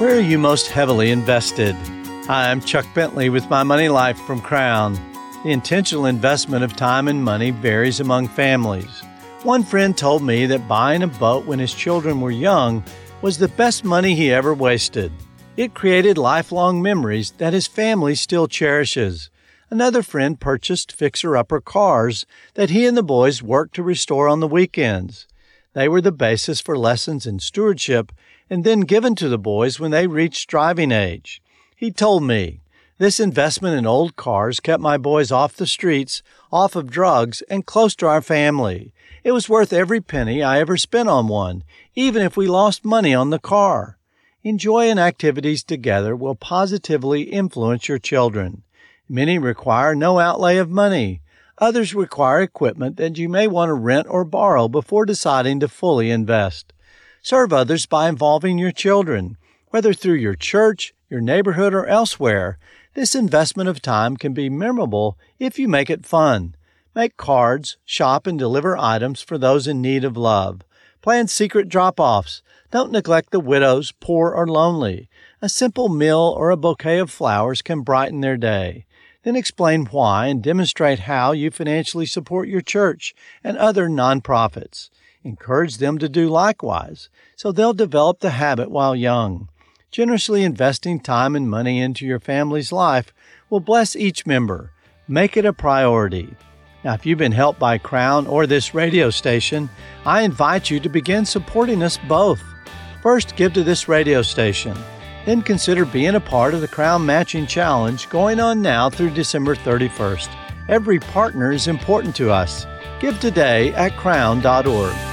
Where are you most heavily invested? Hi, I'm Chuck Bentley with My Money Life from Crown. The intentional investment of time and money varies among families. One friend told me that buying a boat when his children were young was the best money he ever wasted. It created lifelong memories that his family still cherishes. Another friend purchased fixer-upper cars that he and the boys worked to restore on the weekends. They were the basis for lessons in stewardship and then given to the boys when they reached driving age. He told me, "This investment in old cars kept my boys off the streets, off of drugs, and close to our family. It was worth every penny I ever spent on one, even if we lost money on the car." Enjoy and activities together will positively influence your children. Many require no outlay of money. Others require equipment that you may want to rent or borrow before deciding to fully invest. Serve others by involving your children, whether through your church, your neighborhood, or elsewhere. This investment of time can be memorable if you make it fun. Make cards, shop and deliver items for those in need of love. Plan secret drop-offs. Don't neglect the widows, poor, or lonely. A simple meal or a bouquet of flowers can brighten their day. Then explain why and demonstrate how you financially support your church and other nonprofits. Encourage them to do likewise, so they'll develop the habit while young. Generously investing time and money into your family's life will bless each member. Make it a priority. Now, if you've been helped by Crown or this radio station, I invite you to begin supporting us both. First, give to this radio station. Then consider being a part of the Crown Matching Challenge going on now through December 31st. Every partner is important to us. Give today at crown.org.